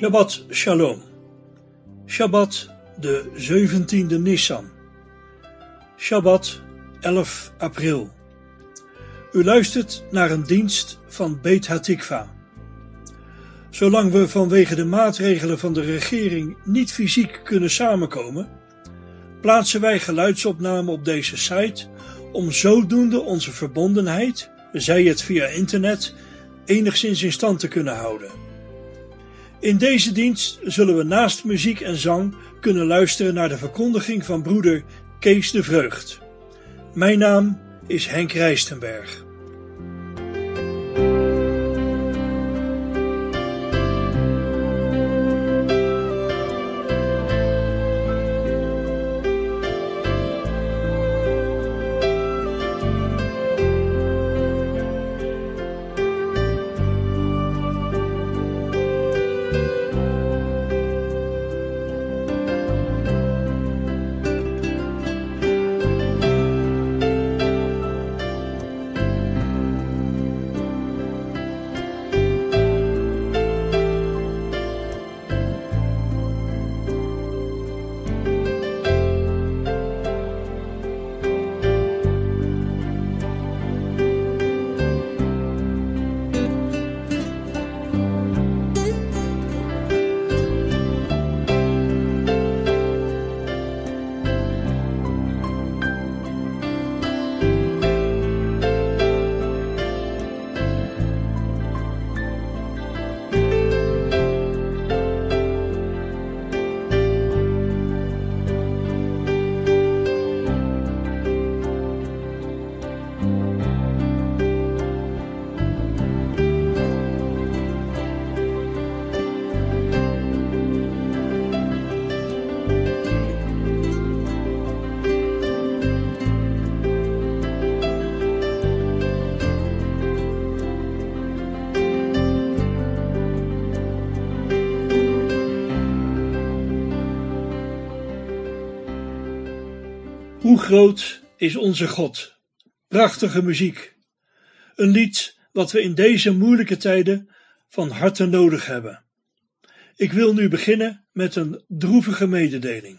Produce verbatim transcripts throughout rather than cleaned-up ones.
Shabbat Shalom. Shabbat de zeventiende Nissan. Shabbat elf april. U luistert naar een dienst van Beit Hatikva. Zolang we vanwege de maatregelen van de regering niet fysiek kunnen samenkomen, plaatsen wij geluidsopnamen op deze site om zodoende onze verbondenheid, zij het via internet, enigszins in stand te kunnen houden. In deze dienst zullen we naast muziek en zang kunnen luisteren naar de verkondiging van broeder Kees de Vreugd. Mijn naam is Henk Rijstenberg. Hoe groot is onze God? Prachtige muziek. Een lied wat we in deze moeilijke tijden van harte nodig hebben. Ik wil nu beginnen met een droevige mededeling.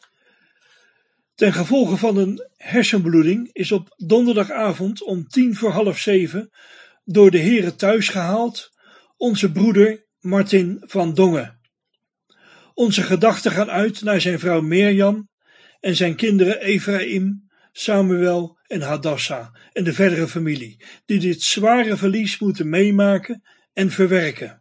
Ten gevolge van een hersenbloeding is op donderdagavond om tien voor half zeven door de Here thuis gehaald onze broeder Martin van Dongen. Onze gedachten gaan uit naar zijn vrouw Mirjam en zijn kinderen Ephraim, Samuel en Hadassa en de verdere familie, die dit zware verlies moeten meemaken en verwerken.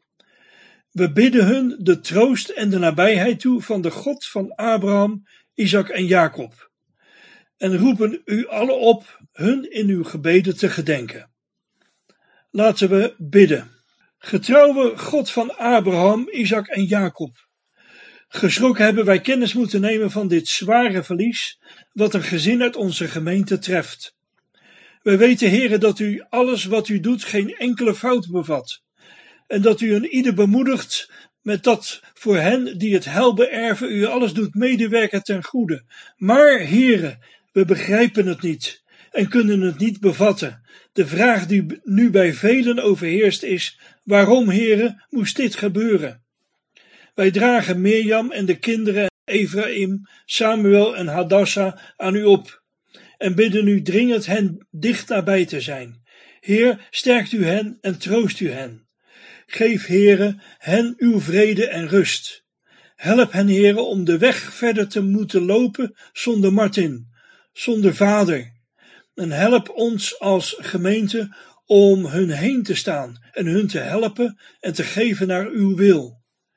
We bidden hun de troost en de nabijheid toe van de God van Abraham, Isaac en Jacob, en roepen u allen op hun in uw gebeden te gedenken. Laten we bidden. Getrouwe God van Abraham, Isaac en Jacob, geschrokken hebben wij kennis moeten nemen van dit zware verlies, wat een gezin uit onze gemeente treft. Wij weten, Heere, dat u alles wat u doet geen enkele fout bevat, en dat u een ieder bemoedigt met dat voor hen die het heil beërven, u alles doet medewerken ten goede. Maar, Heere, we begrijpen het niet en kunnen het niet bevatten. De vraag die nu bij velen overheerst is, waarom, Heere, moest dit gebeuren? Wij dragen Mirjam en de kinderen Ephraim, Samuel en Hadassa aan u op en bidden u dringend hen dicht nabij te zijn. Heer, sterkt u hen en troost u hen. Geef, Heere, hen uw vrede en rust. Help hen, Heere, om de weg verder te moeten lopen zonder Martin, zonder vader. En help ons als gemeente om hun heen te staan en hun te helpen en te geven naar uw wil.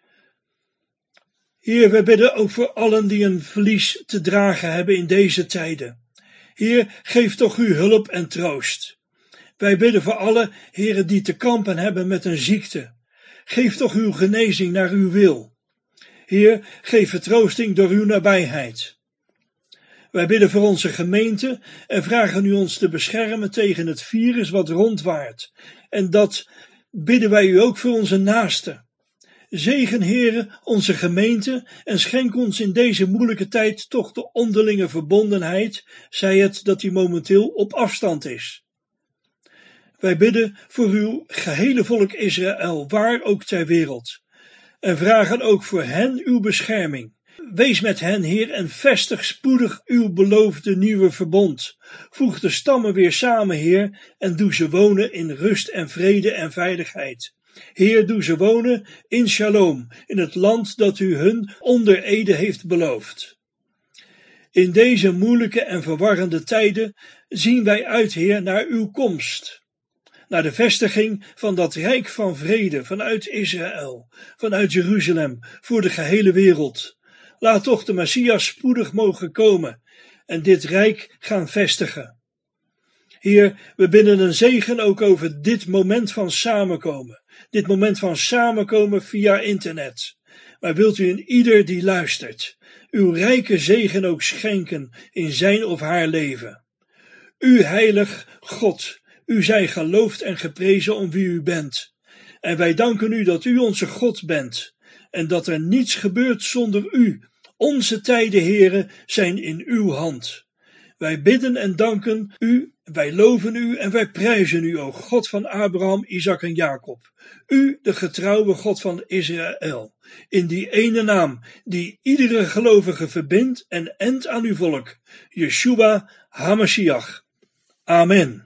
Heer, wij bidden ook voor allen die een verlies te dragen hebben in deze tijden. Heer, geef toch uw hulp en troost. Wij bidden voor alle, heren, die te kampen hebben met een ziekte. Geef toch uw genezing naar uw wil. Heer, geef vertroosting door uw nabijheid. Wij bidden voor onze gemeente en vragen u ons te beschermen tegen het virus wat rondwaart. En dat bidden wij u ook voor onze naasten. Zegen, Heere, onze gemeente en schenk ons in deze moeilijke tijd toch de onderlinge verbondenheid, zij het dat die momenteel op afstand is. Wij bidden voor uw gehele volk Israël, waar ook ter wereld. en vragen ook voor hen uw bescherming. Wees met hen, Heer, en vestig spoedig uw beloofde nieuwe verbond. Voeg de stammen weer samen, Heer, en doe ze wonen in rust en vrede en veiligheid. Heer, doe ze wonen in shalom, in het land dat u hun onder ede heeft beloofd. In deze moeilijke en verwarrende tijden zien wij uit, Heer, naar uw komst. Naar de vestiging van dat rijk van vrede vanuit Israël, vanuit Jeruzalem, voor de gehele wereld. Laat toch de Messias spoedig mogen komen en dit rijk gaan vestigen. Heer, we bidden een zegen ook over dit moment van samenkomen. Dit moment van samenkomen via internet. Maar wilt u in ieder die luistert uw rijke zegen ook schenken in zijn of haar leven. U heilig God, u zij geloofd en geprezen om wie u bent. En wij danken u dat u onze God bent en dat er niets gebeurt zonder u. Onze tijden, Heere, zijn in uw hand. Wij bidden en danken u, wij loven u en wij prijzen u, o God van Abraham, Isaac en Jacob. U, de getrouwe God van Israël, in die ene naam die iedere gelovige verbindt en endt aan uw volk, Yeshua HaMashiach. Amen.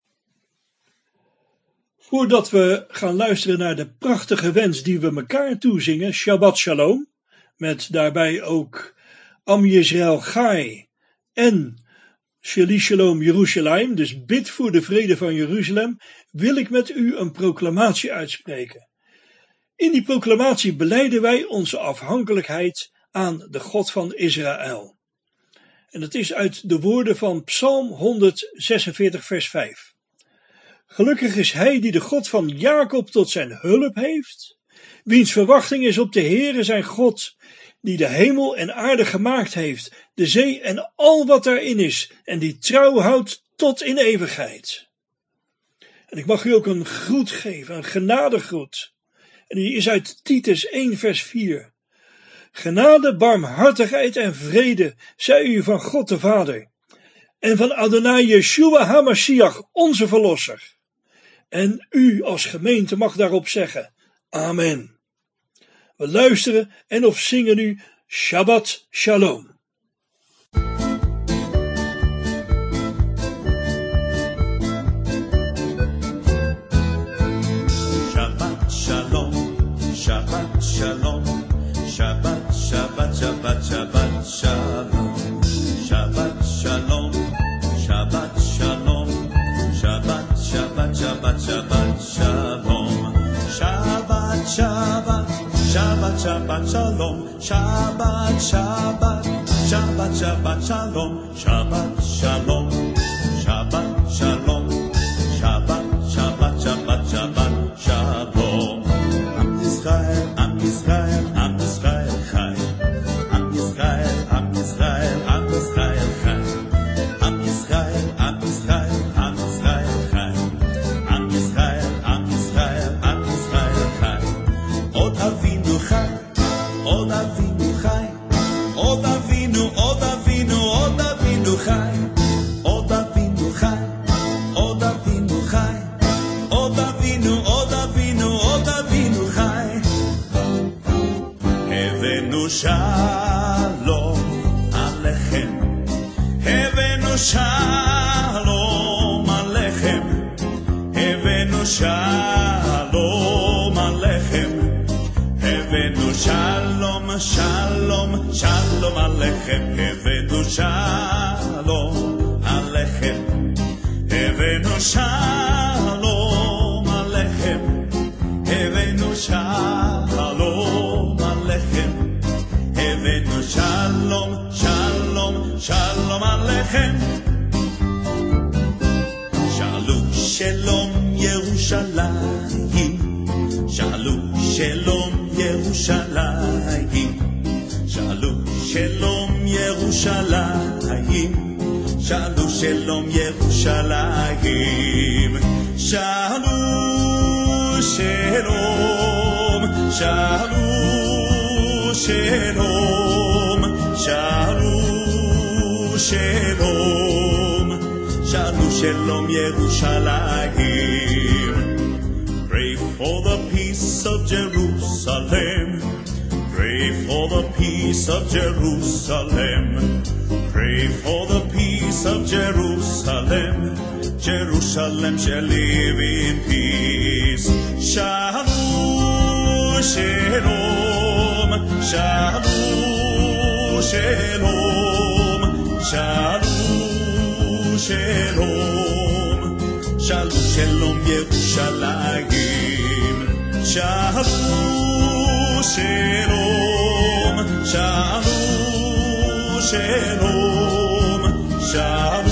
Voordat we gaan luisteren naar de prachtige wens die we elkaar toezingen, Shabbat Shalom, met daarbij ook Am Yisrael Chai en Sheli Shalom Jeruzalem, dus bid voor de vrede van Jeruzalem, wil ik met u een proclamatie uitspreken. In die proclamatie belijden wij onze afhankelijkheid aan de God van Israël. En dat is uit de woorden van Psalm honderdzesenveertig vers vijf. Gelukkig is hij die de God van Jacob tot zijn hulp heeft, wiens verwachting is op de Heere zijn God, die de hemel en aarde gemaakt heeft, de zee en al wat daarin is, en die trouw houdt tot in eeuwigheid. En ik mag u ook een groet geven, een genadegroet. En die is uit Titus één vers vier. Genade, barmhartigheid en vrede zij u van God de Vader en van Adonai Yeshua HaMashiach, onze Verlosser. En u als gemeente mag daarop zeggen, Amen. We luisteren en of zingen nu Shabbat Shalom. Shabbat Shalom, Shabbat Shalom, Shabbat, Shabbat, Shabbat, Shabbat Shalom, Shabbat Shalom, Shabbat Shalom, Shabbat, Shabbat, Shabbat, Shabbat Shalom, Shabbat, Shabbat, Shabbat, Shabbat Shalom, Shabbat, Shabbat, Shabbat, Shabbat Shalom, Shabbat Shalom, Shabbat Shalom, Shabbat, Shabbat, Shabbat, Shabbat Shalom. Am Yisrael, Am Yisrael, Am Yisrael Chai. Am Yisrael, Am Yisrael, Am Yisrael Chai. Am Yisrael, Am Yisrael, Am Yisrael Chai. Am Yisrael, Am Yisrael, Am Yisrael Chai. Od Avinu Chai, Od Avinu Chai. Od Avinu, Od Avinu, Od Avinu Chai. Od Avinu Chai, Od Avinu Chai. Od Avinu, Od Avinu, Od Avinu Chai. Havenu Shalom Alechem. Havenu Shalom Alechem. Havenu Shalom Alechem. Havenu Shalom, Shalom, Shalom Alechem. Havenu Shalom Alechem. Havenu Shalom Alechem. Havenu Shalom Alechem. Havenu Shalom, Shalom, Shalom Alechem. Shalu Shalom Yerushalayim. Shalu Shalom Yerushalayim. Shalu Shalom Yerushalayim. Shalu Shalom Yerushalayim. Shalu Shalom. Shalu Shalom. Shalu Shalom. Shalu Shalom Yerushalayim. Pray for the peace of Jerusalem. Pray for the peace of Jerusalem. Pray for the peace of Jerusalem. Jerusalem shall live in peace. Shalom, shalom, shalom, shalom, shalom, shalom, shalom, shalom, Yerushalayim. Shalom, shalom, shalom, shalom, shalom,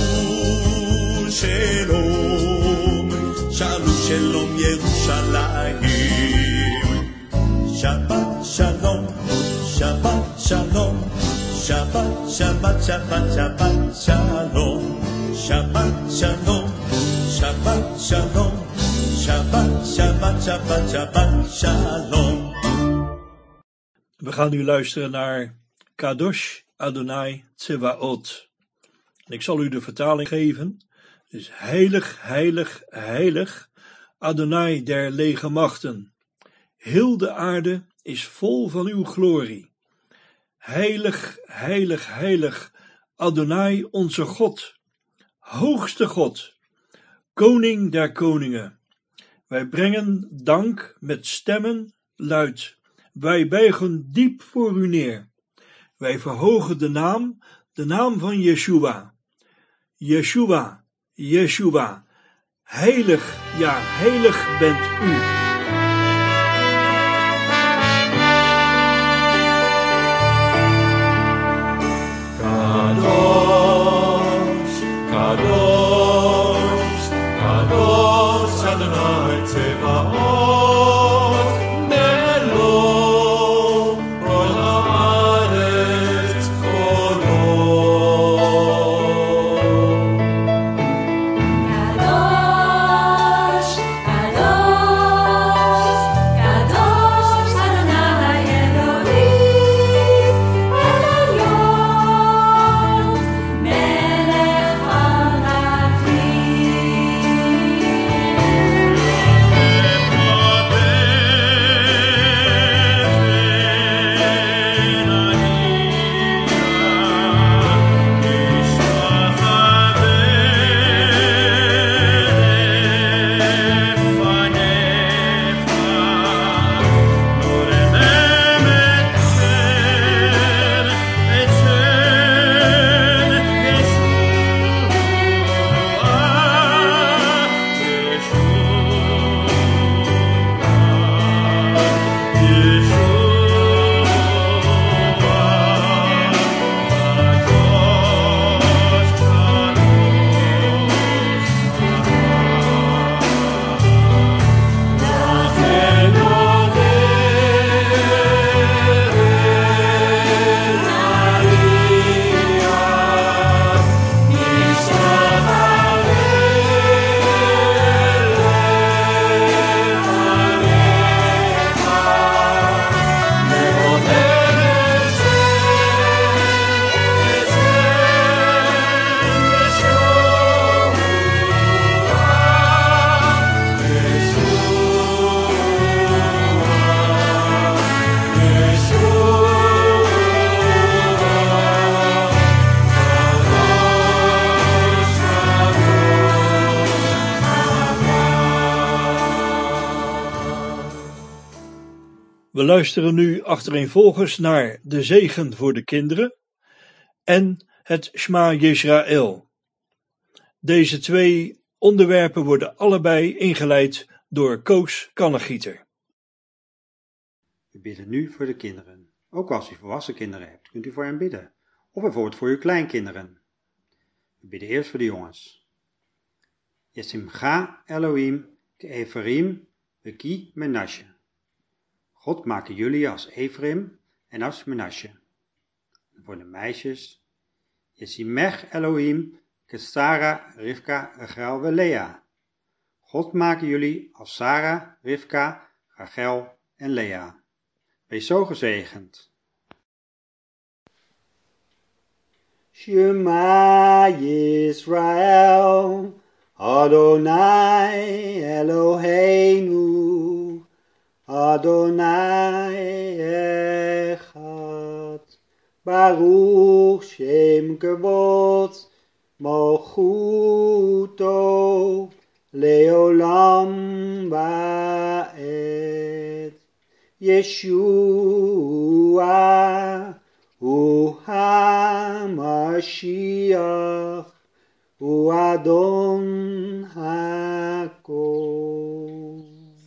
shalom, shalom, shalom, Yerushalayim. Shabbat shalom, Shabbat shalom, Shabbat, Shabbat, Shabbat, Shabbat shalom, Shabbat shalom, Shabbat shalom, Shabbat, Shabbat, Shabbat, Shabbat shalom. We gaan nu luisteren naar Kadosh Adonai Tsevaot. En ik zal u de vertaling geven. Dus heilig, heilig, heilig, Adonai der legermachten. Heel de aarde is vol van uw glorie. Heilig, heilig, heilig, Adonai onze God. Hoogste God, koning der koningen. Wij brengen dank met stemmen luid. Wij buigen diep voor u neer. Wij verhogen de naam, de naam van Yeshua. Yeshua, Yeshua. Heilig, ja, heilig bent u. Kadosh, Kadosh, Kadosh Adonai Tzevaot, Melom kol haaretz kolo. Kadosh, Kadosh, Kadosh Adonai Elohim, Elyon, Melech We luisteren nu achtereenvolgens naar de zegen voor de kinderen en het Shema Yisrael. Deze twee onderwerpen worden allebei ingeleid door Koos Kannegieter. We bidden nu voor de kinderen. Ook als u volwassen kinderen hebt, kunt u voor hen bidden. Of bijvoorbeeld voor uw kleinkinderen. We bidden eerst voor de jongens. Yesimcha Elohim ke Ephraim veki Menashe. God maakte jullie als Ephraim en als Menashe. En voor de meisjes. Yesimech Elohim ke Sarah, Rivka, Rachel en Lea. God maakte jullie als Sarah, Rivka, Rachel en Lea. Wees zo gezegend. Shema Yisrael, Adonai Eloheinu, Adonai Echad. Baruch Shem Kavod Malchuto Leolam Vaed. Yeshua Hu HaMashiach Hu Adon HaKol.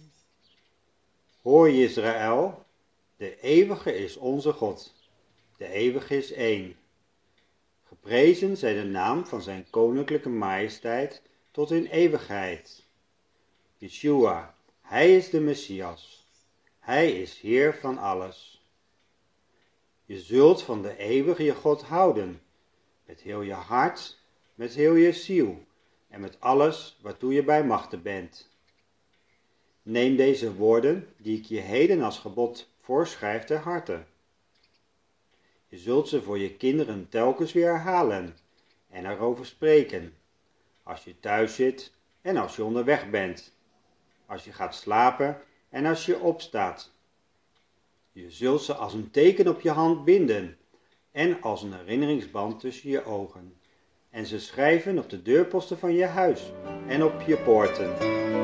Hoor Israël, de eeuwige is onze God, de eeuwige is één. Geprezen zij de naam van zijn koninklijke majesteit tot in eeuwigheid. Yeshua, hij is de Messias, hij is Heer van alles. Je zult van de eeuwige je God houden, met heel je hart, met heel je ziel en met alles waartoe je bij machten bent. Neem deze woorden, die ik je heden als gebod voorschrijf, ter harte. Je zult ze voor je kinderen telkens weer herhalen en erover spreken, als je thuis zit en als je onderweg bent, als je gaat slapen en als je opstaat. Je zult ze als een teken op je hand binden en als een herinneringsband tussen je ogen, en ze schrijven op de deurposten van je huis en op je poorten.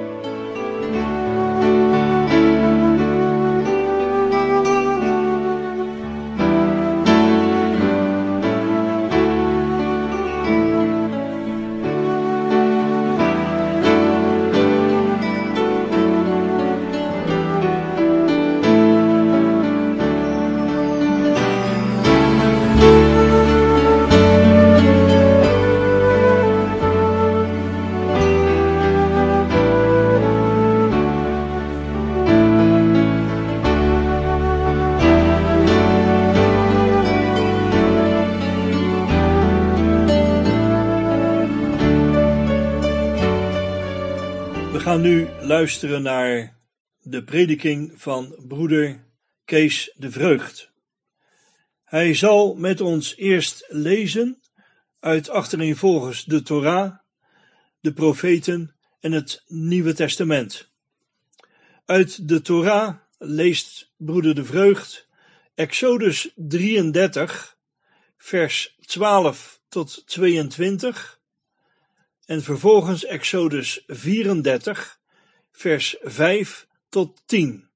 We gaan nu luisteren naar de prediking van broeder Kees de Vreugd. Hij zal met ons eerst lezen uit achtereenvolgens de Torah, de profeten en het Nieuwe Testament. Uit de Torah leest broeder de Vreugd Exodus drieëndertig, vers twaalf tot tweeëntwintig, en vervolgens Exodus vierendertig, vers vijf tot tien.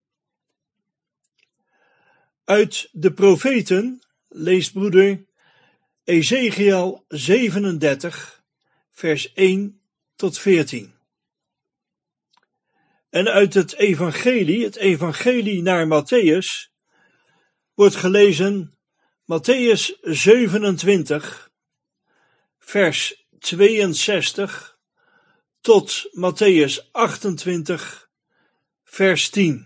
Uit de profeten leest broeder Ezekiel zevenendertig, vers één tot veertien. En uit het evangelie, het evangelie naar Mattheüs, wordt gelezen Mattheüs zevenentwintig, vers tweeënzestig tot Mattheüs achtentwintig, vers tien.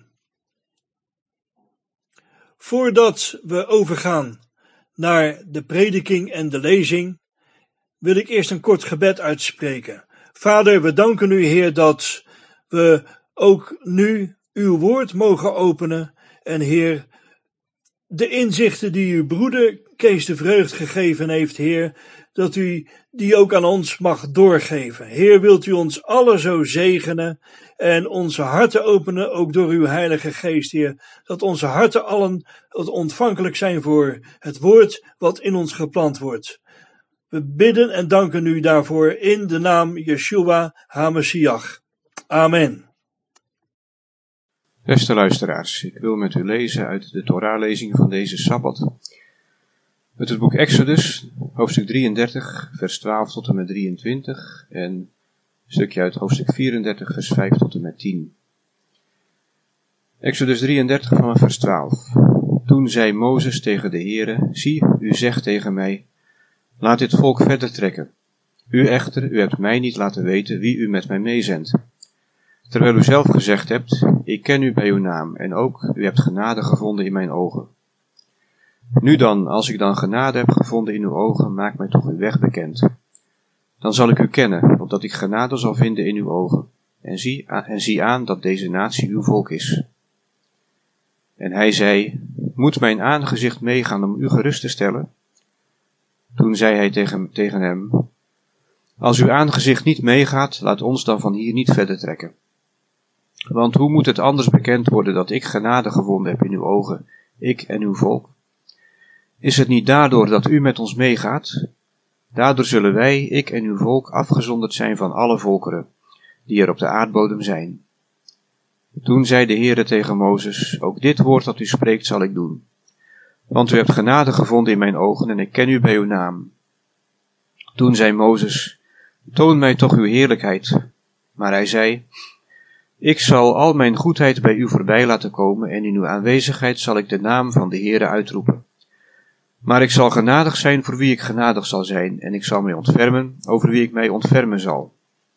Voordat we overgaan naar de prediking en de lezing, wil ik eerst een kort gebed uitspreken. Vader, we danken u, Heer, dat we ook nu uw woord mogen openen. En Heer, de inzichten die uw broeder Kees de Vreugd gegeven heeft, Heer, dat u die ook aan ons mag doorgeven. Heer, wilt u ons allen zo zegenen en onze harten openen, ook door uw Heilige Geest, Heer, dat onze harten allen ontvankelijk zijn voor het woord wat in ons geplant wordt. We bidden en danken u daarvoor in de naam Yeshua HaMashiach. Amen. Beste luisteraars, ik wil met u lezen uit de Torah-lezing van deze Sabbat. Uit het boek Exodus, hoofdstuk drieëndertig, vers twaalf tot en met drieëntwintig, en een stukje uit hoofdstuk vierendertig, vers vijf tot en met tien. Exodus drieëndertig vanaf vers twaalf. Toen zei Mozes tegen de Heere: Zie, u zegt tegen mij, laat dit volk verder trekken. U echter, u hebt mij niet laten weten wie u met mij meezendt. Terwijl u zelf gezegd hebt, ik ken u bij uw naam, en ook, u hebt genade gevonden in mijn ogen. Nu dan, als ik dan genade heb gevonden in uw ogen, maak mij toch uw weg bekend. Dan zal ik u kennen, opdat ik genade zal vinden in uw ogen, en zie, en zie aan dat deze natie uw volk is. En hij zei, moet mijn aangezicht meegaan om u gerust te stellen? Toen zei hij tegen, tegen hem, als uw aangezicht niet meegaat, laat ons dan van hier niet verder trekken. Want hoe moet het anders bekend worden dat ik genade gevonden heb in uw ogen, ik en uw volk? Is het niet daardoor dat u met ons meegaat? Daardoor zullen wij, ik en uw volk, afgezonderd zijn van alle volkeren, die er op de aardbodem zijn. Toen zei de Heere tegen Mozes, ook dit woord dat u spreekt zal ik doen. Want u hebt genade gevonden in mijn ogen en ik ken u bij uw naam. Toen zei Mozes, toon mij toch uw heerlijkheid. Maar hij zei, ik zal al mijn goedheid bij u voorbij laten komen en in uw aanwezigheid zal ik de naam van de Heere uitroepen. Maar ik zal genadig zijn voor wie ik genadig zal zijn en ik zal mij ontfermen over wie ik mij ontfermen zal.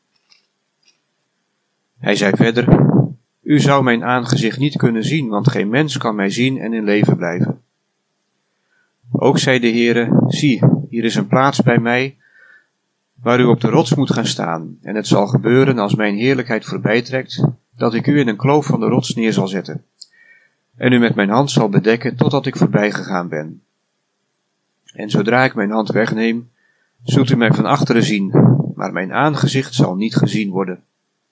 Hij zei verder, u zou mijn aangezicht niet kunnen zien, want geen mens kan mij zien en in leven blijven. Ook zei de Heere, zie, hier is een plaats bij mij, waar u op de rots moet gaan staan, en het zal gebeuren als mijn heerlijkheid voorbijtrekt, dat ik u in een kloof van de rots neer zal zetten, en u met mijn hand zal bedekken, totdat ik voorbij gegaan ben. En zodra ik mijn hand wegneem, zult u mij van achteren zien, maar mijn aangezicht zal niet gezien worden.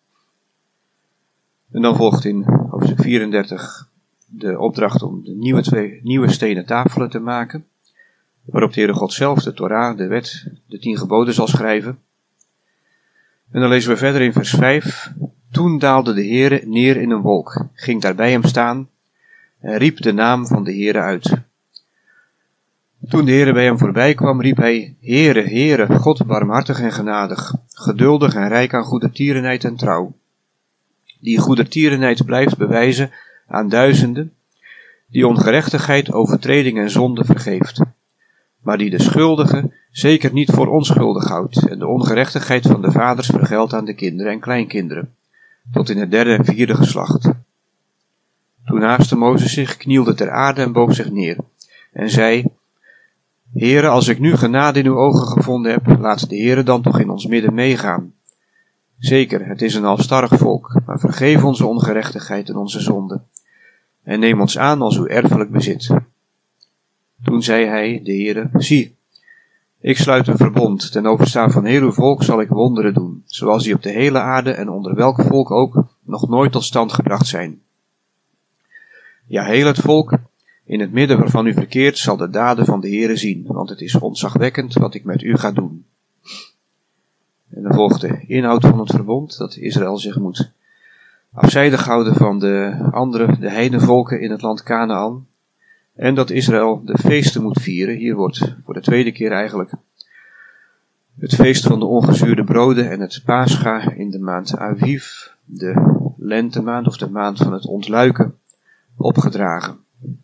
En dan volgt in hoofdstuk vierendertig de opdracht om de nieuwe, twee, nieuwe stenen tafelen te maken, waarop de Heere God zelf de Torah, de wet, de tien geboden zal schrijven. En dan lezen we verder in vers vijf. Toen daalde de Heere neer in een wolk, ging daar bij hem staan en riep de naam van de Heere uit. Toen de Heere bij hem voorbij kwam, riep hij, Heere, Heere, God barmhartig en genadig, geduldig en rijk aan goedertierenheid en trouw, die goedertierenheid blijft bewijzen aan duizenden, die ongerechtigheid, overtreding en zonde vergeeft, maar die de schuldige zeker niet voor onschuldig houdt en de ongerechtigheid van de vaders vergeldt aan de kinderen en kleinkinderen, tot in het derde en vierde geslacht. Toen haastte Mozes zich, knielde ter aarde en boog zich neer, en zei, Heere, als ik nu genade in uw ogen gevonden heb, laat de Heere dan toch in ons midden meegaan. Zeker, het is een halstarrig volk, maar vergeef onze ongerechtigheid en onze zonde, en neem ons aan als uw erfelijk bezit. Toen zei hij, de Heere, zie, ik sluit een verbond, ten overstaan van heel uw volk zal ik wonderen doen, zoals die op de hele aarde en onder welk volk ook nog nooit tot stand gebracht zijn. Ja, heel het volk, in het midden waarvan u verkeert, zal de daden van de Heere zien, want het is ontzagwekkend wat ik met u ga doen. En dan volgt de inhoud van het verbond, dat Israël zich moet afzijdig houden van de andere, de heidenvolken in het land Kanaan, en dat Israël de feesten moet vieren. Hier wordt voor de tweede keer eigenlijk het feest van de ongezuurde broden en het Pascha in de maand Aviv, de lentemaand of de maand van het ontluiken, opgedragen.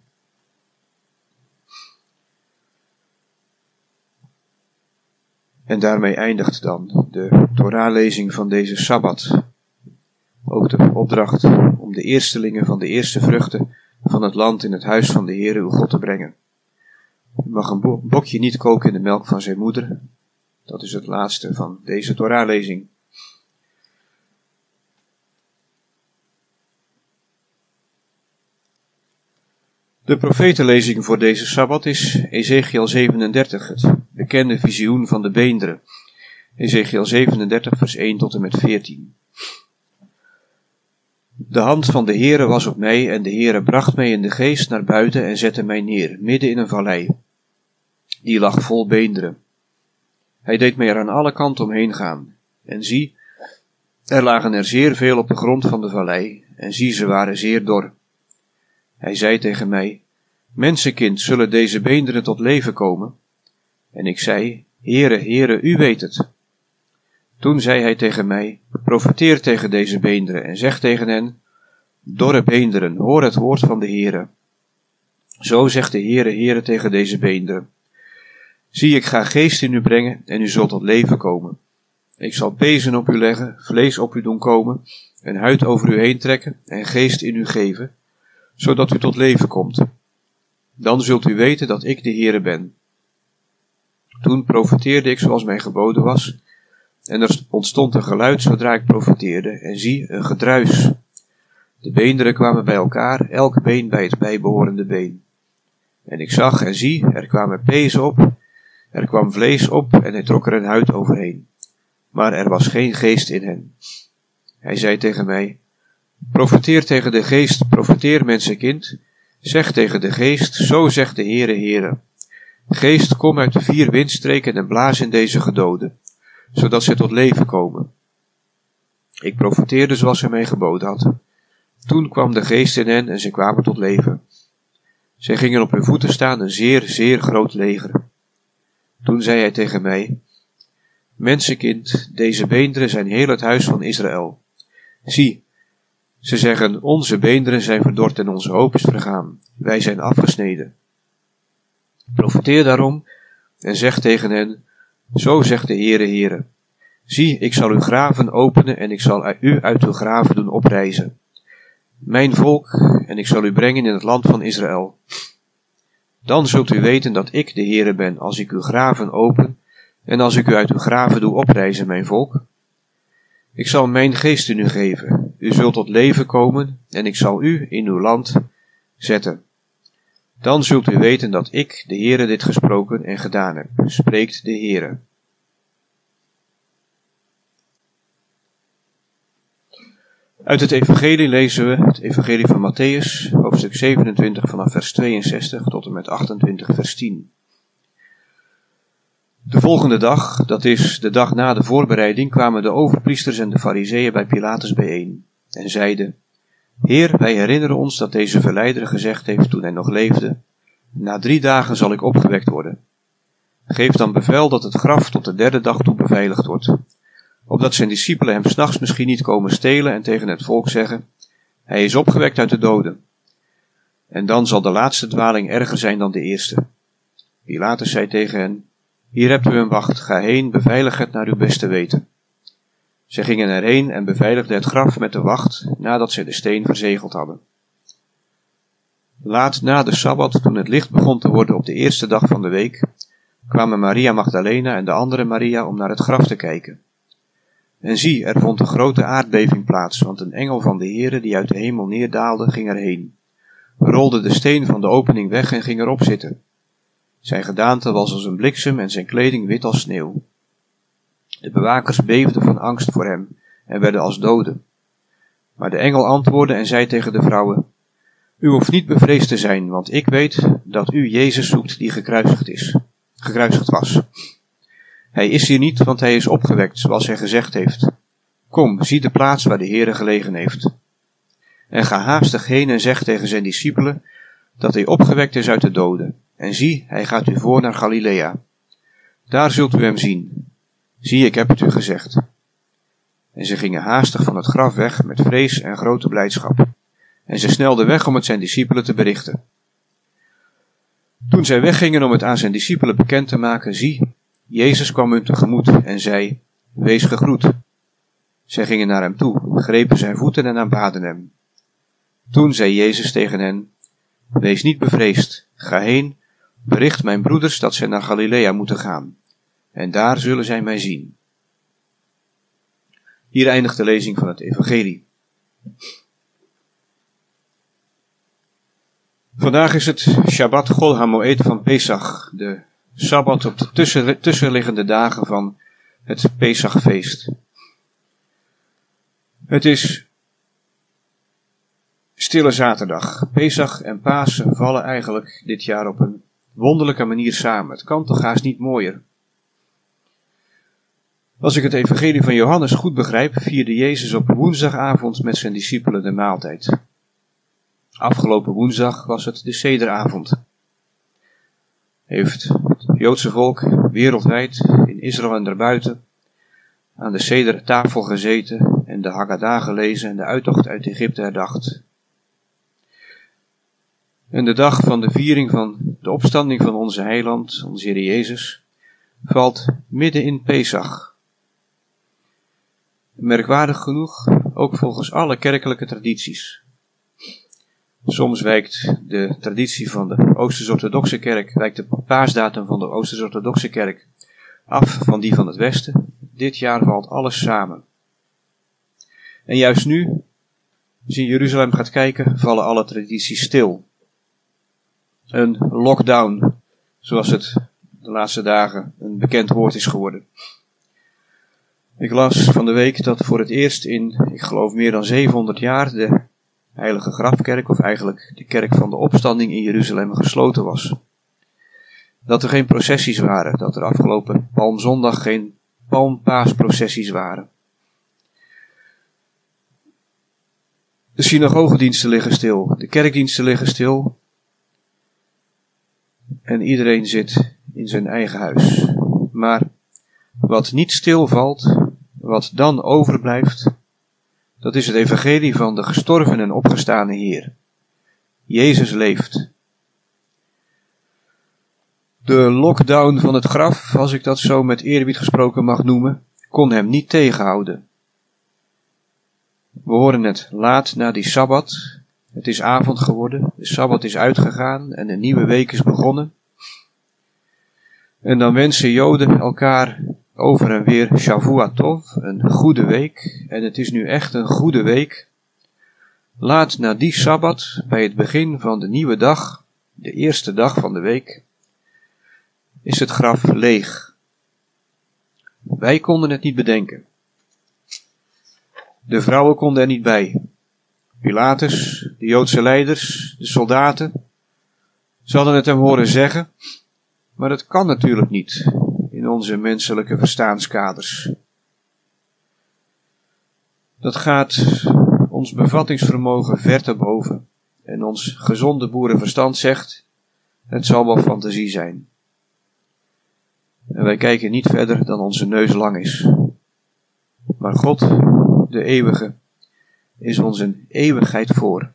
En daarmee eindigt dan de Torahlezing van deze Sabbat. Ook de opdracht om de eerstelingen van de eerste vruchten van het land in het huis van de Heere uw God te brengen. U mag een bokje niet koken in de melk van zijn moeder. Dat is het laatste van deze Torahlezing. De profetenlezing voor deze Sabbat is Ezechiel zevenendertig, het bekende visioen van de beenderen. Ezechiel zevenendertig vers één tot en met veertien. De hand van de Heere was op mij en de Heere bracht mij in de geest naar buiten en zette mij neer, midden in een vallei. Die lag vol beenderen. Hij deed mij er aan alle kanten omheen gaan. En zie, er lagen er zeer veel op de grond van de vallei, en zie, ze waren zeer dor. Hij zei tegen mij, mensenkind, zullen deze beenderen tot leven komen? En ik zei, Heere, Heere, u weet het. Toen zei hij tegen mij, profeteer tegen deze beenderen en zeg tegen hen, dorre beenderen, hoor het woord van de Heere. Zo zegt de Heere, Heere tegen deze beenderen. Zie, ik ga geest in u brengen en u zult tot leven komen. Ik zal pezen op u leggen, vlees op u doen komen, en huid over u heen trekken en geest in u geven, zodat u tot leven komt. Dan zult u weten dat ik de Heere ben. Toen profeteerde ik zoals mij geboden was, en er ontstond een geluid zodra ik profeteerde, en zie, een gedruis. De beenderen kwamen bij elkaar, elk been bij het bijbehorende been. En ik zag en zie, er kwamen pezen op, er kwam vlees op, en hij trok er een huid overheen. Maar er was geen geest in hen. Hij zei tegen mij, profeteer tegen de geest, profeteer mensenkind, zeg tegen de geest, zo zegt de Heere, Heere. Geest, kom uit de vier windstreken en blaas in deze gedoden, zodat ze tot leven komen. Ik profeteerde zoals hij mij geboden had. Toen kwam de geest in hen en ze kwamen tot leven. Zij gingen op hun voeten staan, een zeer, zeer groot leger. Toen zei hij tegen mij: Mensenkind, deze beenderen zijn heel het huis van Israël. Zie, ze zeggen, onze beenderen zijn verdord en onze hoop is vergaan. Wij zijn afgesneden. Profeteer daarom en zeg tegen hen: Zo zegt de Heere, Heere. Zie, ik zal uw graven openen en ik zal u uit uw graven doen oprijzen. Mijn volk, en ik zal u brengen in het land van Israël. Dan zult u weten dat ik de Heere ben, als ik uw graven open en als ik u uit uw graven doe oprijzen, mijn volk. Ik zal mijn geest in u geven, u zult tot leven komen en ik zal u in uw land zetten. Dan zult u weten dat ik, de Heere, dit gesproken en gedaan heb, spreekt de Heere. Uit het evangelie lezen we het evangelie van Matthäus, hoofdstuk zevenentwintig vanaf vers tweeënzestig tot en met achtentwintig vers tien. De volgende dag, dat is de dag na de voorbereiding, kwamen de overpriesters en de farizeeën bij Pilatus bijeen en zeiden: Heer, wij herinneren ons dat deze verleider gezegd heeft toen hij nog leefde: Na drie dagen zal ik opgewekt worden. Geef dan bevel dat het graf tot de derde dag toe beveiligd wordt, opdat zijn discipelen hem 's nachts misschien niet komen stelen en tegen het volk zeggen: Hij is opgewekt uit de doden. En dan zal de laatste dwaling erger zijn dan de eerste. Pilatus zei tegen hen: Hier hebt u een wacht, ga heen, beveilig het naar uw beste weten. Zij gingen erheen en beveiligden het graf met de wacht, nadat zij de steen verzegeld hadden. Laat na de Sabbat, toen het licht begon te worden op de eerste dag van de week, kwamen Maria Magdalena en de andere Maria om naar het graf te kijken. En zie, er vond een grote aardbeving plaats, want een engel van de Heere die uit de hemel neerdaalde, ging erheen, rolde de steen van de opening weg en ging erop zitten. Zijn gedaante was als een bliksem en zijn kleding wit als sneeuw. De bewakers beefden van angst voor hem en werden als doden. Maar de engel antwoordde en zei tegen de vrouwen: U hoeft niet bevreesd te zijn, want ik weet dat u Jezus zoekt die gekruisigd is, gekruisigd was. Hij is hier niet, want hij is opgewekt, zoals hij gezegd heeft. Kom, zie de plaats waar de Heere gelegen heeft. En ga haastig heen en zeg tegen zijn discipelen dat hij opgewekt is uit de doden. En zie, hij gaat u voor naar Galilea. Daar zult u hem zien. Zie, ik heb het u gezegd. En ze gingen haastig van het graf weg met vrees en grote blijdschap. En ze snelden weg om het zijn discipelen te berichten. Toen zij weggingen om het aan zijn discipelen bekend te maken, zie, Jezus kwam hun tegemoet en zei: Wees gegroet. Zij gingen naar hem toe, grepen zijn voeten en aanbaden hem. Toen zei Jezus tegen hen: Wees niet bevreesd, ga heen, bericht mijn broeders dat zij naar Galilea moeten gaan. En daar zullen zij mij zien. Hier eindigt de lezing van het evangelie. Vandaag is het Shabbat Chol HaMoed van Pesach, de Sabbat op de tussen, tussenliggende dagen van het Pesachfeest. Het is Stille Zaterdag. Pesach en Pasen vallen eigenlijk dit jaar op een wonderlijke manier samen. Het kan toch haast niet mooier. Als ik het evangelie van Johannes goed begrijp, vierde Jezus op woensdagavond met zijn discipelen de maaltijd. Afgelopen woensdag was het de sederavond. Heeft het Joodse volk wereldwijd, in Israël en daarbuiten, aan de sedertafel gezeten en de Haggadah gelezen en de uittocht uit Egypte herdacht. En de dag van de viering van de opstanding van onze heiland, onze Heer Jezus, valt midden in Pesach. Merkwaardig genoeg, ook volgens alle kerkelijke tradities. Soms wijkt de traditie van de Oosters-Orthodoxe kerk, wijkt de paasdatum van de Oosters-Orthodoxe kerk af van die van het Westen. Dit jaar valt alles samen. En juist nu, als je in Jeruzalem gaat kijken, vallen alle tradities stil. Een lockdown, zoals het de laatste dagen een bekend woord is geworden. Ik las van de week dat voor het eerst in, ik geloof meer dan zevenhonderd jaar, de Heilige Grafkerk, of eigenlijk de kerk van de opstanding in Jeruzalem, gesloten was. dat er geen processies waren, dat er afgelopen Palmzondag geen palmpaasprocessies waren. De synagogediensten liggen stil, de kerkdiensten liggen stil en iedereen zit in zijn eigen huis. Maar wat niet stilvalt, wat dan overblijft, dat is het evangelie van de gestorven en opgestane Heer. Jezus leeft. De lockdown van het graf, als ik dat zo met eerbied gesproken mag noemen, kon hem niet tegenhouden. We horen het laat na die Sabbat. Het is avond geworden, de Sabbat is uitgegaan en een nieuwe week is begonnen. En dan wensen Joden elkaar over en weer Shavua Tov, een goede week. En het is nu echt een goede week. Laat na die Sabbat, bij het begin van de nieuwe dag, de eerste dag van de week, is het graf leeg. Wij konden het niet bedenken. De vrouwen konden er niet bij. Pilatus, de Joodse leiders, de soldaten, ze hadden het hem horen zeggen, maar het kan natuurlijk niet in onze menselijke verstaanskaders. Dat gaat ons bevattingsvermogen ver te boven en ons gezonde boerenverstand zegt, het zal wel fantasie zijn. En wij kijken niet verder dan onze neus lang is. Maar God, de eeuwige, is ons een eeuwigheid voor.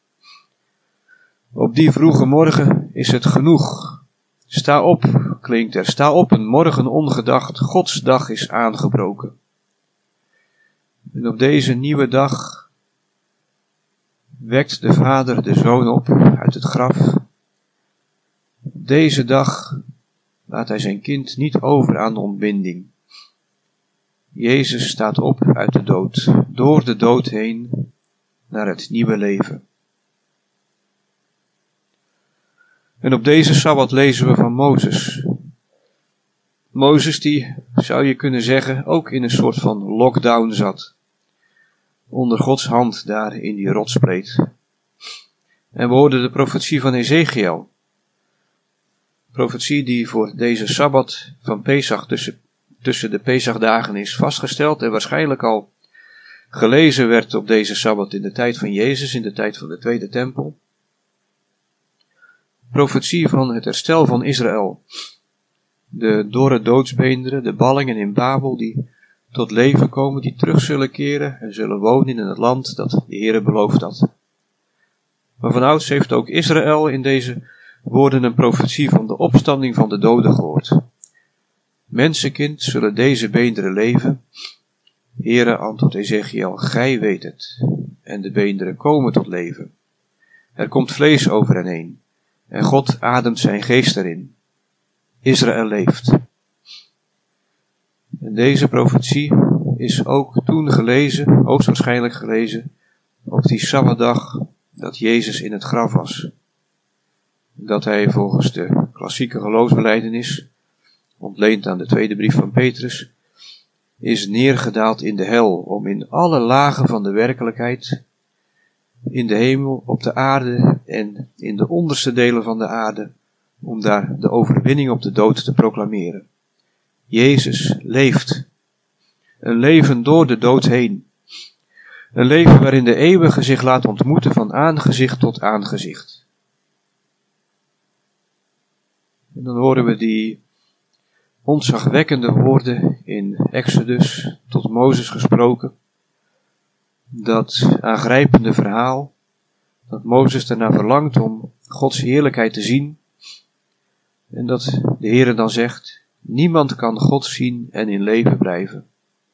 Op die vroege morgen is het genoeg. Sta op, klinkt er, sta op, een morgen ongedacht, Gods dag is aangebroken. En op deze nieuwe dag wekt de Vader de Zoon op uit het graf. Op deze dag laat hij zijn kind niet over aan de ontbinding. Jezus staat op uit de dood, door de dood heen, naar het nieuwe leven. En op deze Sabbat lezen we van Mozes. Mozes die, zou je kunnen zeggen, ook in een soort van lockdown zat. Onder Gods hand daar in die rotspleet. En we hoorden de profetie van Ezechiel. Profetie die voor deze Sabbat van Pesach tussen, tussen de Pesachdagen is vastgesteld en waarschijnlijk al gelezen werd op deze Sabbat in de tijd van Jezus, in de tijd van de Tweede Tempel. Profetie van het herstel van Israël. De dorre doodsbeenderen, de ballingen in Babel die tot leven komen, die terug zullen keren en zullen wonen in het land dat de Heere beloofd had. Maar vanouds heeft ook Israël in deze woorden een profetie van de opstanding van de doden gehoord. Mensenkind, zullen deze beenderen leven? Heere, antwoordt Ezechiel, gij weet het. En de beenderen komen tot leven. Er komt vlees over hen heen. En God ademt zijn geest erin. Israël leeft. En deze profetie is ook toen gelezen, hoogstwaarschijnlijk gelezen, op die Sabbatdag dat Jezus in het graf was. Dat hij volgens de klassieke geloofsbelijdenis, ontleend aan de tweede brief van Petrus, is neergedaald in de hel om in alle lagen van de werkelijkheid, in de hemel, op de aarde en in de onderste delen van de aarde, om daar de overwinning op de dood te proclameren. Jezus leeft. Een leven door de dood heen. Een leven waarin de eeuwige zich laat ontmoeten van aangezicht tot aangezicht. En dan horen we die ontzagwekkende woorden in Exodus tot Mozes gesproken. Dat aangrijpende verhaal, dat Mozes ernaar verlangt om Gods heerlijkheid te zien. En dat de Heere dan zegt, niemand kan God zien en in leven blijven.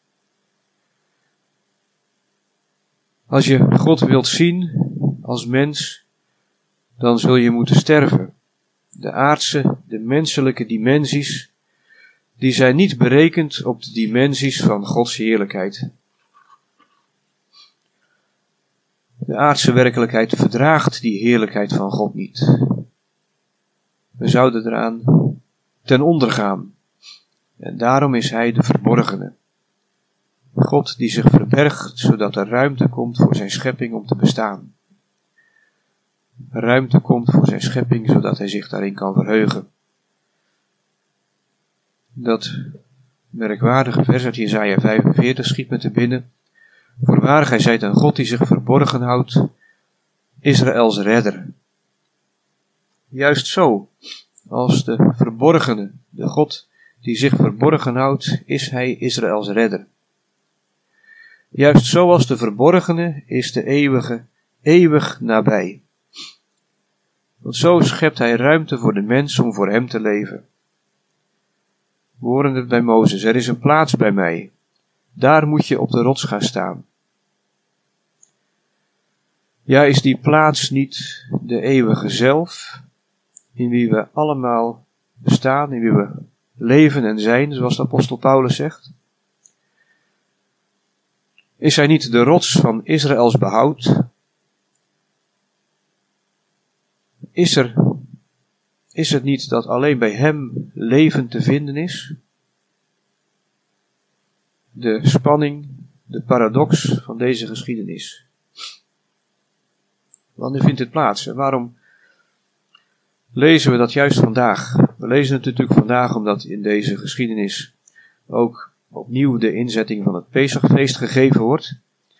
Als je God wilt zien als mens, dan zul je moeten sterven. De aardse, de menselijke dimensies, die zijn niet berekend op de dimensies van Gods heerlijkheid. De aardse werkelijkheid verdraagt die heerlijkheid van God niet. We zouden eraan ten onder gaan. En daarom is hij de verborgene. God die zich verbergt, zodat er ruimte komt voor zijn schepping om te bestaan. Ruimte komt voor zijn schepping, zodat hij zich daarin kan verheugen. Dat merkwaardige vers uit Jesaja vijfenveertig schiet me te binnen. Voorwaar, gij zijt een God die zich verborgen houdt, Israëls redder. Juist zo, als de verborgene, de God die zich verborgen houdt, is hij Israëls redder. Juist zoals de verborgene is de eeuwige eeuwig nabij. Want zo schept hij ruimte voor de mens om voor hem te leven. We horen het bij Mozes, er is een plaats bij mij. Daar moet je op de rots gaan staan. Ja, is die plaats niet de eeuwige zelf, in wie we allemaal bestaan, in wie we leven en zijn, zoals de apostel Paulus zegt? Is hij niet de rots van Israëls behoud? Is er, is het niet dat alleen bij hem leven te vinden is? De spanning, de paradox van deze geschiedenis. Wanneer vindt dit plaats? En waarom lezen we dat juist vandaag? We lezen het natuurlijk vandaag omdat in deze geschiedenis ook opnieuw de inzetting van het Pesachfeest gegeven wordt.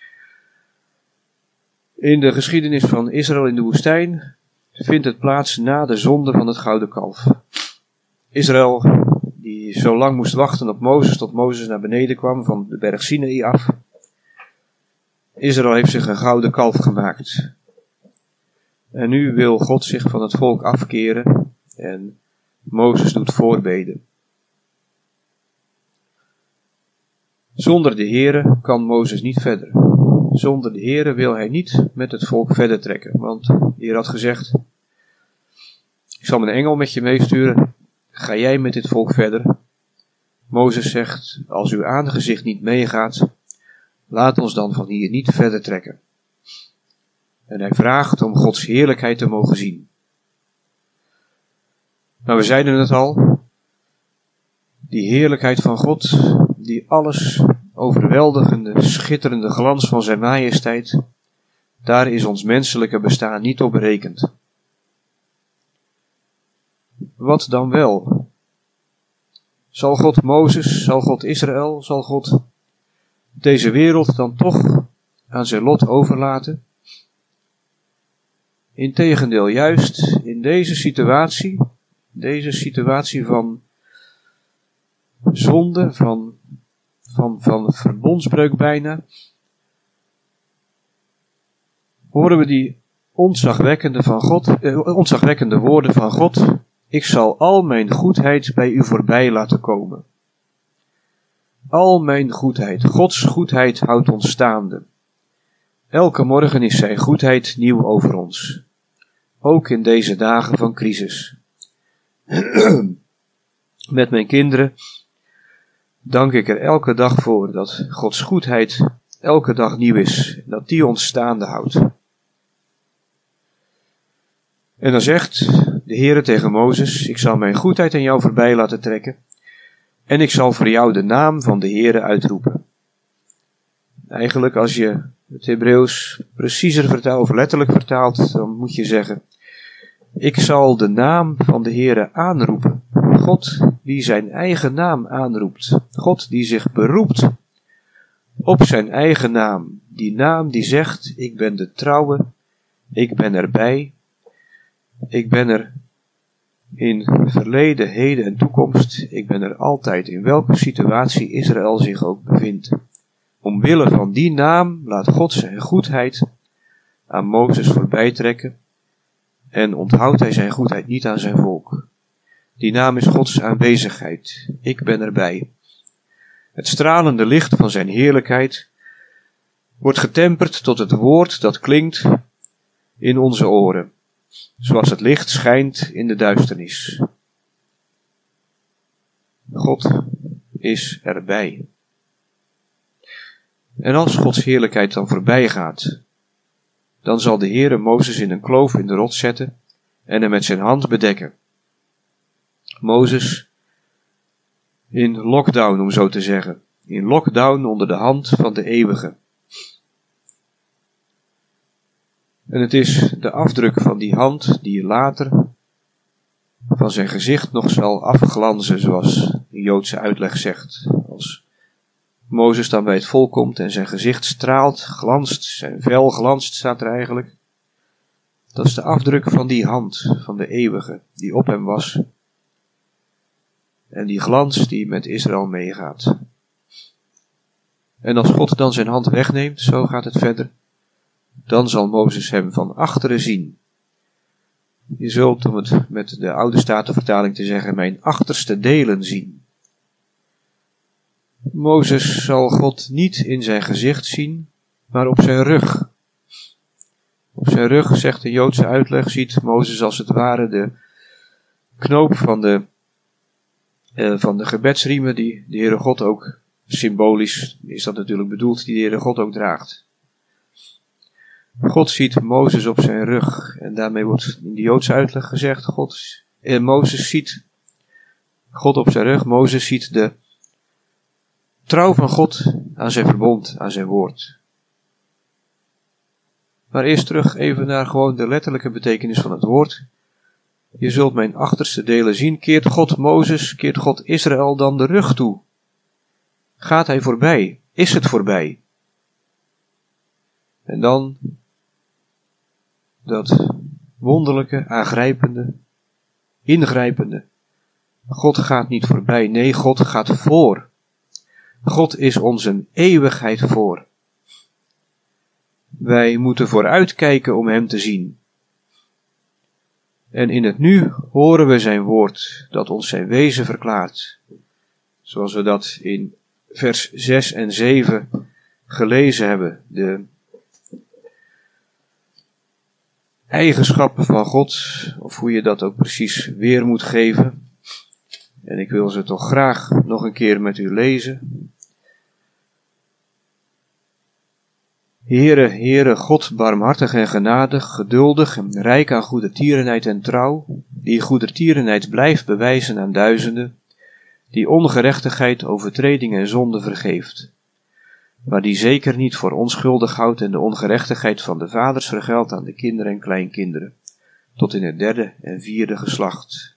In de geschiedenis van Israël in de woestijn vindt het plaats na de zonde van het gouden kalf. Israël, die zo lang moest wachten op Mozes, tot Mozes naar beneden kwam van de berg Sinaï af. Israël heeft zich een gouden kalf gemaakt. En nu wil God zich van het volk afkeren en Mozes doet voorbeden. Zonder de Heere kan Mozes niet verder. Zonder de Heere wil hij niet met het volk verder trekken. Want de Heer had gezegd, ik zal mijn engel met je meesturen, ga jij met dit volk verder. Mozes zegt, als uw aangezicht niet meegaat, laat ons dan van hier niet verder trekken. En hij vraagt om Gods heerlijkheid te mogen zien. Nou, we zeiden het al, die heerlijkheid van God, die alles overweldigende, schitterende glans van zijn majesteit, daar is ons menselijke bestaan niet op berekend. Wat dan wel? Zal God Mozes, zal God Israël, zal God deze wereld dan toch aan zijn lot overlaten? Integendeel, juist in deze situatie, deze situatie van zonde, van, van, van verbondsbreuk bijna, horen we die ontzagwekkende, van God, eh, ontzagwekkende woorden van God. Ik zal al mijn goedheid bij u voorbij laten komen. Al mijn goedheid, Gods goedheid houdt ons staande. Elke morgen is zijn goedheid nieuw over ons. Ook in deze dagen van crisis. Met mijn kinderen dank ik er elke dag voor dat Gods goedheid elke dag nieuw is. Dat die ons staande houdt. En dan zegt de Heere tegen Mozes, ik zal mijn goedheid aan jou voorbij laten trekken. En ik zal voor jou de naam van de Heere uitroepen. Eigenlijk als je het Hebreeuws preciezer vertaalt, of letterlijk vertaalt, dan moet je zeggen, ik zal de naam van de Heere aanroepen. God die zijn eigen naam aanroept. God die zich beroept op zijn eigen naam. Die naam die zegt, ik ben de trouwe, ik ben erbij, ik ben er in verleden, heden en toekomst, ik ben er altijd, in welke situatie Israël zich ook bevindt. Omwille van die naam laat God zijn goedheid aan Mozes voorbij trekken en onthoudt hij zijn goedheid niet aan zijn volk. Die naam is Gods aanwezigheid. Ik ben erbij. Het stralende licht van zijn heerlijkheid wordt getemperd tot het woord dat klinkt in onze oren, zoals het licht schijnt in de duisternis. God is erbij. En als Gods heerlijkheid dan voorbij gaat, dan zal de Heere Mozes in een kloof in de rots zetten en hem met zijn hand bedekken. Mozes in lockdown, om zo te zeggen. In lockdown onder de hand van de eeuwige. En het is de afdruk van die hand die later van zijn gezicht nog zal afglanzen, zoals de Joodse uitleg zegt. Als Mozes dan bij het volk komt en zijn gezicht straalt, glanst, zijn vel glanst, staat er eigenlijk. Dat is de afdruk van die hand, van de eeuwige, die op hem was. En die glans die met Israël meegaat. En als God dan zijn hand wegneemt, zo gaat het verder, dan zal Mozes hem van achteren zien. Je zult, om het met de oude Statenvertaling te zeggen, mijn achterste delen zien. Mozes zal God niet in zijn gezicht zien, maar op zijn rug. Op zijn rug, zegt de Joodse uitleg, ziet Mozes als het ware de knoop van de, eh, van de gebedsriemen die de Heere God ook, symbolisch is dat natuurlijk bedoeld, die de Heere God ook draagt. God ziet Mozes op zijn rug en daarmee wordt in de Joodse uitleg gezegd, God, eh, Mozes ziet God op zijn rug, Mozes ziet de trouw van God aan zijn verbond, aan zijn woord. Maar eerst terug even naar gewoon de letterlijke betekenis van het woord. Je zult mijn achterste delen zien. Keert God Mozes, keert God Israël dan de rug toe? Gaat hij voorbij? Is het voorbij? En dan dat wonderlijke, aangrijpende, ingrijpende. God gaat niet voorbij, nee, God gaat voor. God is ons een eeuwigheid voor. Wij moeten vooruitkijken om hem te zien. En in het nu horen we zijn woord, dat ons zijn wezen verklaart. Zoals we dat in vers zes en zeven gelezen hebben. De eigenschappen van God, of hoe je dat ook precies weer moet geven. En ik wil ze toch graag nog een keer met u lezen. Heere, Heere, God, barmhartig en genadig, geduldig en rijk aan goedertierenheid en trouw, die goedertierenheid blijft bewijzen aan duizenden, die ongerechtigheid, overtreding en zonde vergeeft, maar die zeker niet voor onschuldig houdt en de ongerechtigheid van de vaders vergeldt aan de kinderen en kleinkinderen, tot in het derde en vierde geslacht.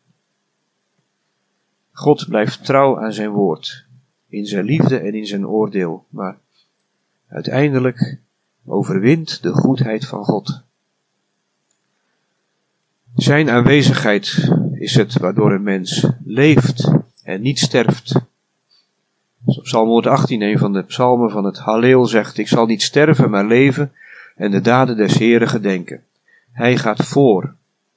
God blijft trouw aan zijn woord, in zijn liefde en in zijn oordeel, maar uiteindelijk overwint de goedheid van God. Zijn aanwezigheid is het waardoor een mens leeft en niet sterft. Zoals Psalm honderdachttien, een van de psalmen van het Halleel, zegt, ik zal niet sterven, maar leven en de daden des Heeren gedenken. Hij gaat voor.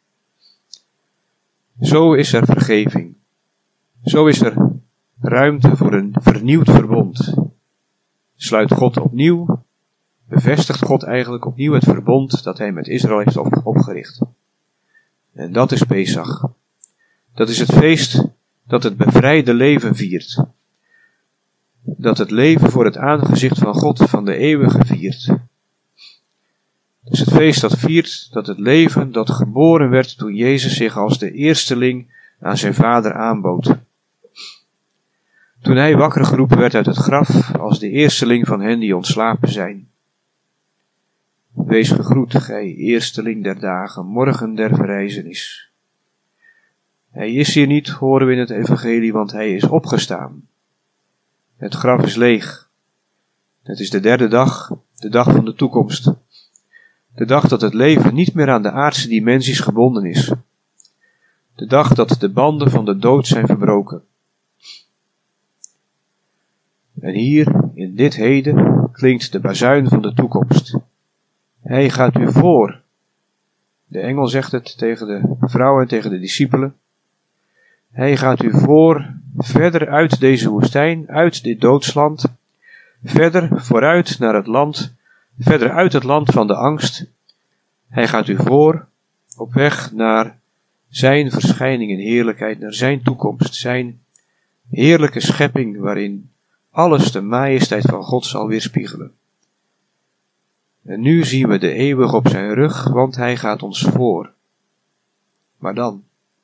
Zo is er vergeving. Zo is er ruimte voor een vernieuwd verbond. Sluit God opnieuw, bevestigt God eigenlijk opnieuw het verbond dat hij met Israël heeft opgericht. En dat is Pesach. Dat is het feest dat het bevrijde leven viert. Dat het leven voor het aangezicht van God van de eeuwige viert. Het is het feest dat viert dat het leven dat geboren werd toen Jezus zich als de eersteling aan zijn vader aanbood. Toen hij wakker geroepen werd uit het graf als de eersteling van hen die ontslapen zijn. Wees gegroet, gij eersteling der dagen, morgen der verrijzenis. Hij is hier niet, horen we in het evangelie, want hij is opgestaan. Het graf is leeg. Het is de derde dag, de dag van de toekomst. De dag dat het leven niet meer aan de aardse dimensies gebonden is. De dag dat de banden van de dood zijn verbroken. En hier, in dit heden, klinkt de bazuin van de toekomst. Hij gaat u voor. De engel zegt het tegen de vrouwen en tegen de discipelen. Hij gaat u voor, verder uit deze woestijn, uit dit doodsland, verder vooruit naar het land, verder uit het land van de angst. Hij gaat u voor, op weg naar zijn verschijning in heerlijkheid, naar zijn toekomst, zijn heerlijke schepping, waarin alles de majesteit van God zal weerspiegelen. En nu zien we de eeuwig op zijn rug, want hij gaat ons voor. Maar dan?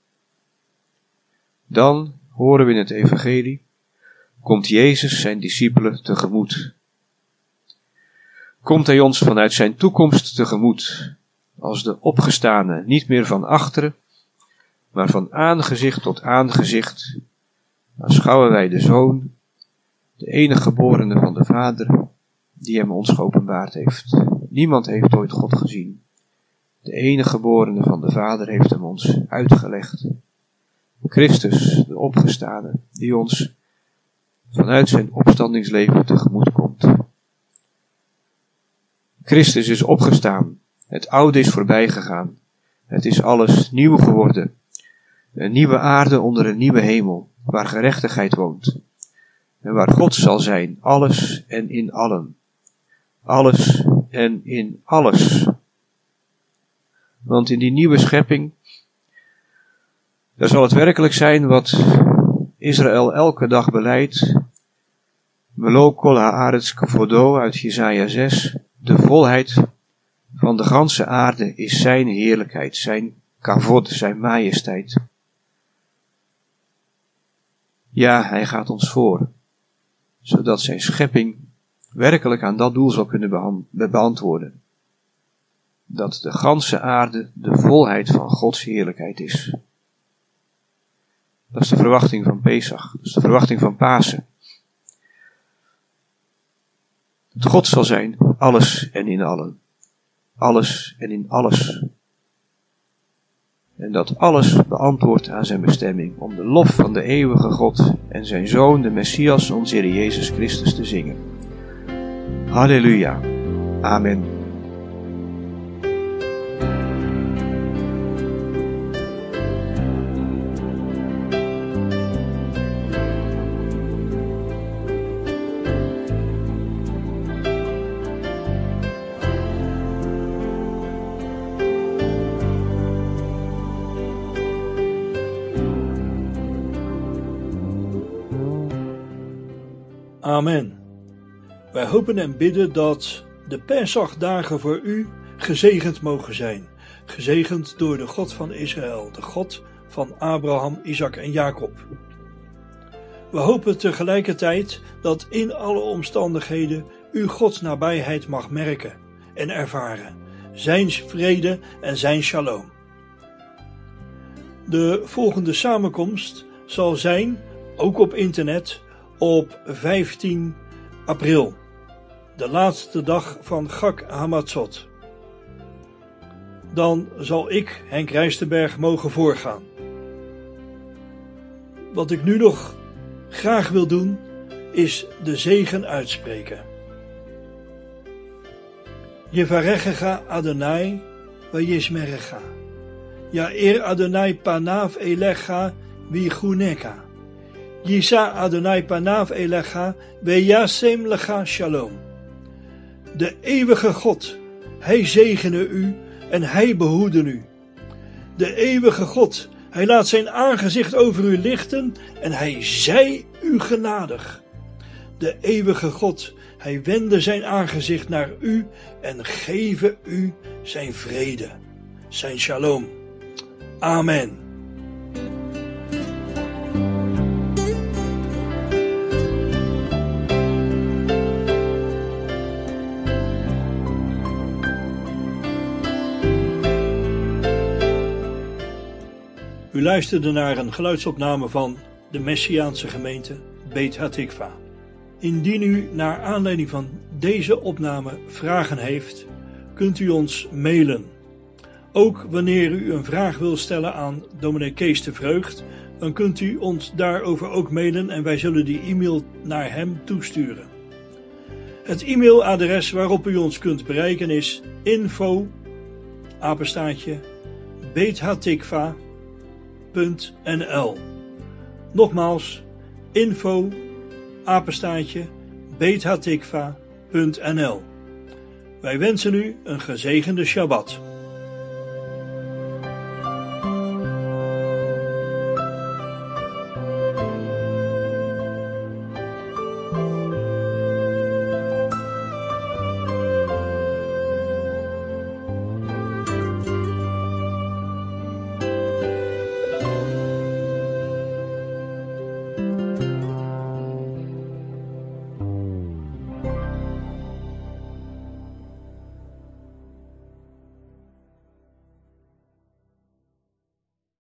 Dan, horen we in het evangelie, komt Jezus zijn discipelen tegemoet. Komt hij ons vanuit zijn toekomst tegemoet, als de opgestane, niet meer van achteren, maar van aangezicht tot aangezicht aanschouwen wij de Zoon, de enige geborene van de Vader, die hem ons geopenbaard heeft. Niemand heeft ooit God gezien. De enige geborene van de Vader heeft hem ons uitgelegd. Christus, de opgestane, die ons vanuit zijn opstandingsleven tegemoet komt. Christus is opgestaan. Het oude is voorbij gegaan. Het is alles nieuw geworden. Een nieuwe aarde onder een nieuwe hemel, waar gerechtigheid woont. En waar God zal zijn, alles en in allen. Alles en in alles. Want in die nieuwe schepping, daar zal het werkelijk zijn wat Israël elke dag belijdt. Melo kol haaretz kavodo uit Jesaja zes. De volheid van de ganse aarde is zijn heerlijkheid, zijn kavod, zijn majesteit. Ja, hij gaat ons voor, zodat zijn schepping werkelijk aan dat doel zal kunnen behan- beantwoorden. Dat de ganse aarde de volheid van Gods heerlijkheid is. Dat is de verwachting van Pesach, dat is de verwachting van Pasen. Dat God zal zijn, alles en in allen. Alles en in alles. En dat alles beantwoordt aan zijn bestemming om de lof van de eeuwige God en zijn Zoon, de Messias, onze Heer Jezus Christus, te zingen. Halleluja. Amen. Amen. Wij hopen en bidden dat de Pesachdagen voor u gezegend mogen zijn. Gezegend door de God van Israël, de God van Abraham, Isaac en Jacob. We hopen tegelijkertijd dat in alle omstandigheden u Gods nabijheid mag merken en ervaren. Zijn vrede en zijn shalom. De volgende samenkomst zal zijn, ook op internet, op vijftien april, de laatste dag van Chag Hamatzot. Dan zal ik, Henk Rijstenberg, mogen voorgaan. Wat ik nu nog graag wil doen, is de zegen uitspreken. Yevarechecha Adonai vayishmerecha. Ya'er Adonai panav elecha vichuneka. Yisa Adonai panav elecha veyasem lecha shalom. De eeuwige God, hij zegene u en hij behoede u. De eeuwige God, hij laat zijn aangezicht over u lichten en hij zij u genadig. De eeuwige God, hij wende zijn aangezicht naar u en geven u zijn vrede, zijn shalom. Amen. U luisterde naar een geluidsopname van de Messiaanse gemeente Beit Hatikva. Indien u naar aanleiding van deze opname vragen heeft, kunt u ons mailen. Ook wanneer u een vraag wil stellen aan dominee Kees de Vreugd, dan kunt u ons daarover ook mailen en wij zullen die e-mail naar hem toesturen. Het e-mailadres waarop u ons kunt bereiken is info apenstaartje beethatikva punt n l. Nogmaals, info apenstaartje beethatikva punt n l. Wij wensen u een gezegende Shabbat.